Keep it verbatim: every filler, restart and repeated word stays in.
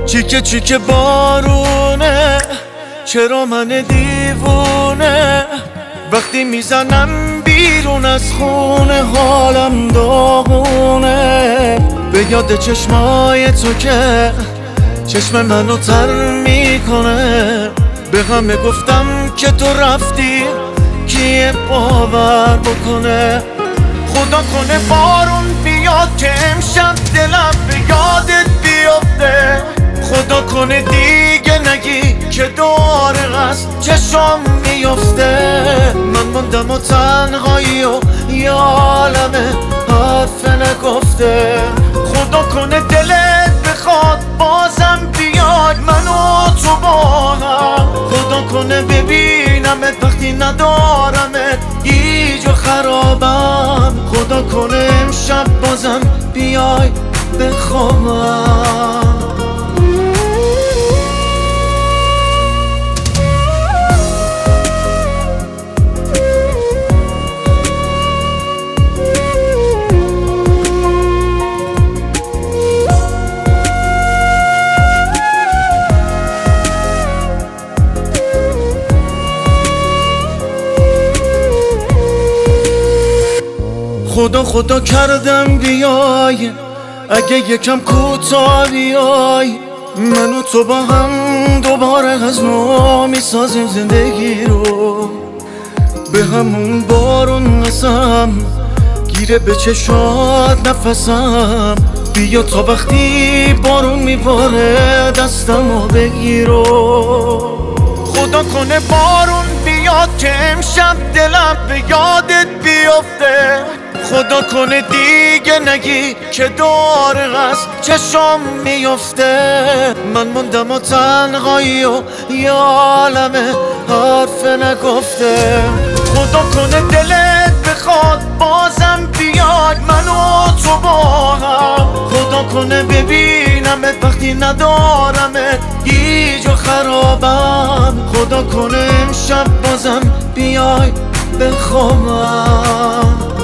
چیکه چیکه بارونه، چرا من دیوونه وقتی میزنم بیرون از خونه حالم داغونه. به یاد چشمای تو که چشم منو تر میکنه، به همه گفتم که تو رفتی کیه باور بکنه. خدا کنه بارون بیاد که امشب دلم به یادت بیفته، خدا کنه دیگه نگی که دوباره از چشم میفته. من موندم و تنهایی و یه عالمه حرف نگفته. خدا کنه دلت بخواد بازم بیاد من و تو با هم، خدا کنه ببینمت وقتی ندارمت گیج و خرابم. خدا کنه امشب بازم بیای بخوابم. خدا خدا کردم بیای، اگه یکم کوتاه بیای، من و تو با هم دوباره از نو میسازیم زندگی رو. به همون بارون قسم گیره به چشات نفسم، بیا تا وقتی بارون میباره دستمو بگیرو. خدا کنه بارون بیاد که امشب دلم به یادت بیفته، خدا کنه دیگه نگی که دوباره از چشم میفته. من موندم و تنهایی و یه عالمه حرف نگفته. خدا کنه دلت بخواد بازم بیاد من و تو با هم، خدا کنه ببینمت وقتی ندارمت گیج و خرابم. خدا کنه امشب بازم بیای بخوابم.